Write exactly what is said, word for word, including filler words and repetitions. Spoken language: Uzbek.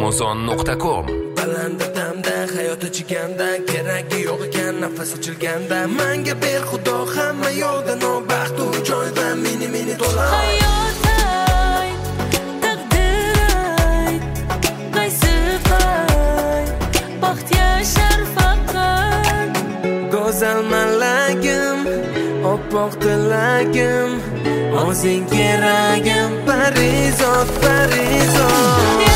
amazon nuqta com. Balanda damda hayot ichganda, keragi yo'q ekan nafas ochilganda, menga ber xudo hamma yo'lda nobaxt u joyda meni meni to'la. Hayotay, taqdiray, qaysi pay, baxt yashar faqat. Go'zal malagim, oppoq tilagim, o'zing keragim, Parizod, Parizod.